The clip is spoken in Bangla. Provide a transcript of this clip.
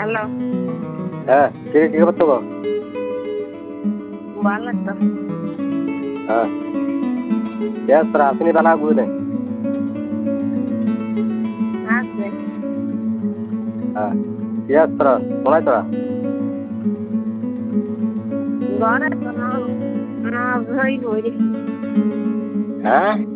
হ্যালো। হ্যাঁ, কি খবর তো? ভালো তো। হ্যাঁ, তোরা আসেনি বেলা বুঝলে? আছে। হ্যাঁ, তোরা শোনাই তোরা? ঘরে তো না না হই হই। হ্যাঁ